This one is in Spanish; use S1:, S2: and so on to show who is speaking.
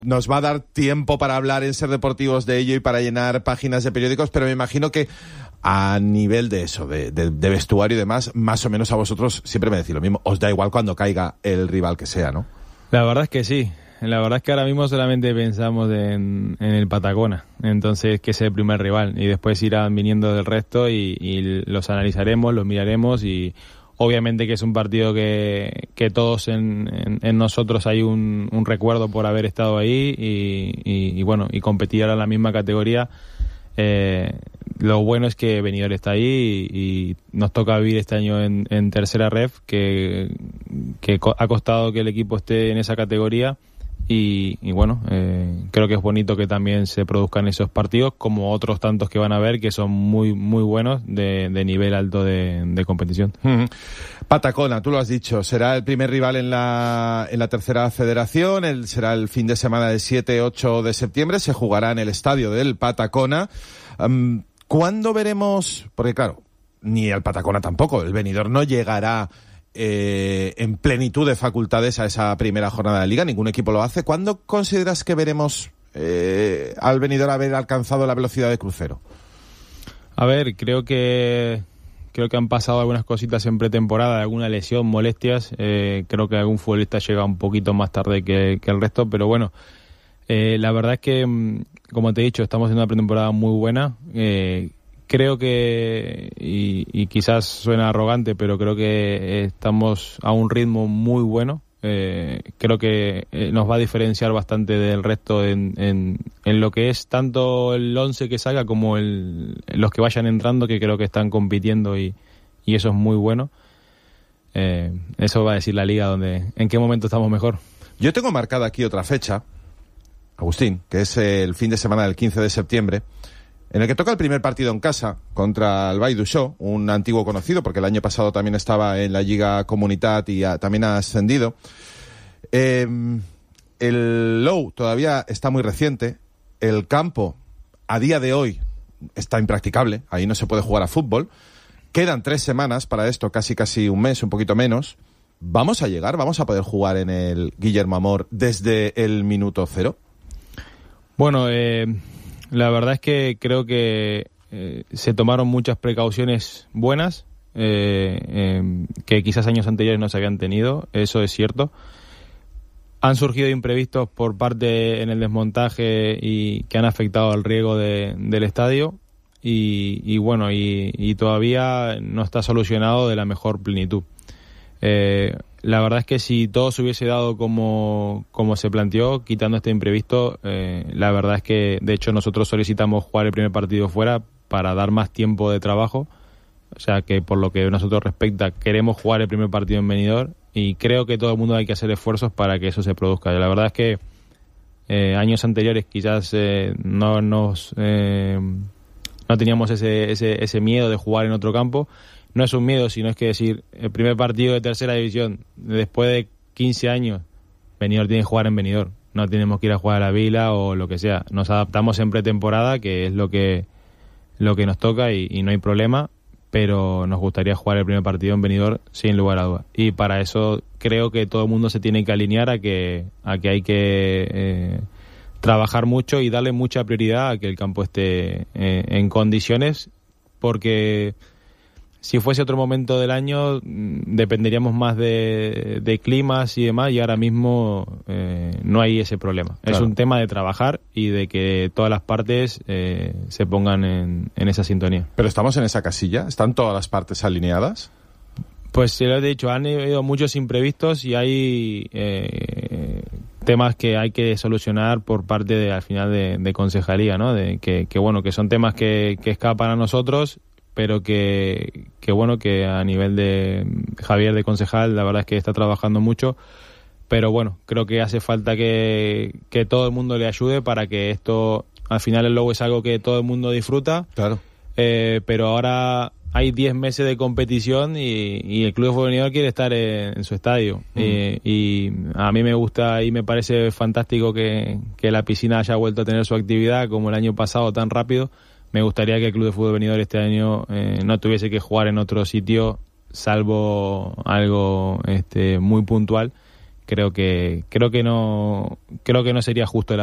S1: Nos va a dar tiempo para hablar en Ser Deportivos de ello y para llenar páginas de periódicos, pero me imagino que a nivel de eso, de vestuario y demás, más o menos a vosotros siempre me decís lo mismo. Os da igual cuando caiga el rival que sea, ¿no?
S2: La verdad es que sí. La verdad es que ahora mismo solamente pensamos en el Patacona, entonces que es el primer rival, y después irán viniendo del resto y los analizaremos, los miraremos, y obviamente que es un partido que todos en nosotros hay un recuerdo por haber estado ahí y bueno, y competir ahora en la misma categoría. Lo bueno es que Benidorm está ahí y nos toca vivir este año en tercera ref, que ha costado que el equipo esté en esa categoría. Y bueno, creo que es bonito que también se produzcan esos partidos, como otros tantos que van a haber, que son muy muy buenos, de nivel alto de competición.
S1: Patacona, tú lo has dicho, será el primer rival en la tercera federación, será el fin de semana del 7-8 de septiembre, se jugará en el estadio del Patacona. ¿Cuándo veremos? Porque claro, ni el Patacona tampoco, el Benidorm no llegará en plenitud de facultades a esa primera jornada de liga, ningún equipo lo hace. ¿Cuándo consideras que veremos al Benidorm haber alcanzado la velocidad de crucero?
S2: A ver, creo que han pasado algunas cositas en pretemporada, alguna lesión, molestias. Creo que algún futbolista llega un poquito más tarde que el resto, pero bueno, la verdad es que, como te he dicho, estamos en una pretemporada muy buena. Creo que, y quizás suena arrogante, pero creo que estamos a un ritmo muy bueno. Creo que nos va a diferenciar bastante del resto en lo que es tanto el 11 que salga como los que vayan entrando, que creo que están compitiendo y eso es muy bueno. Eso va a decir la liga en qué momento estamos mejor.
S1: Yo tengo marcada aquí otra fecha, Agustín, que es el fin de semana del 15 de septiembre, en el que toca el primer partido en casa contra el Vall d'Uixó, un antiguo conocido, porque el año pasado también estaba en la Lliga Comunitat y también ha ascendido. El Low todavía está muy reciente, el campo a día de hoy está impracticable, ahí no se puede jugar a fútbol. Quedan 3 semanas para esto, casi un mes, un poquito menos. ¿Vamos a llegar? ¿Vamos a poder jugar en el Guillermo Amor desde el minuto 0?
S2: Bueno, la verdad es que creo que se tomaron muchas precauciones buenas que quizás años anteriores no se habían tenido, eso es cierto. Han surgido imprevistos por parte en el desmontaje y que han afectado al riego del estadio y bueno, y todavía no está solucionado de la mejor plenitud. La verdad es que si todo se hubiese dado como se planteó, quitando este imprevisto, la verdad es que de hecho nosotros solicitamos jugar el primer partido fuera para dar más tiempo de trabajo, o sea que por lo que a nosotros respecta queremos jugar el primer partido en Benidorm y creo que todo el mundo hay que hacer esfuerzos para que eso se produzca. La verdad es que años anteriores quizás no teníamos ese miedo de jugar en otro campo. No es un miedo, sino es que decir, el primer partido de tercera división, después de 15 años, Benidorm tiene que jugar en Benidorm. No tenemos que ir a jugar a la Vila o lo que sea. Nos adaptamos en pretemporada, que es lo que nos toca y no hay problema, pero nos gustaría jugar el primer partido en Benidorm sin lugar a dudas. Y para eso creo que todo el mundo se tiene que alinear a que hay que trabajar mucho y darle mucha prioridad a que el campo esté en condiciones, porque si fuese otro momento del año dependeríamos más de climas y demás, y ahora mismo no hay ese problema. Claro. Es un tema de trabajar y de que todas las partes se pongan en esa sintonía.
S1: ¿Pero estamos en esa casilla? ¿Están todas las partes alineadas?
S2: Pues se lo he dicho, han habido muchos imprevistos y hay temas que hay que solucionar por parte al final de concejalía, ¿no? Que bueno, que son temas que escapan a nosotros, pero que bueno, que a nivel de Javier de concejal la verdad es que está trabajando mucho, pero bueno, creo que hace falta que todo el mundo le ayude para que esto, al final el Lobo es algo que todo el mundo disfruta,
S1: claro.
S2: Pero ahora hay 10 meses de competición y el Club de Fútbol Benidorm quiere estar en su estadio. Y a mí me gusta y me parece fantástico que la piscina haya vuelto a tener su actividad como el año pasado tan rápido. Me gustaría que el Club de Fútbol Benidorm este año no tuviese que jugar en otro sitio, salvo algo muy puntual, creo que no sería justo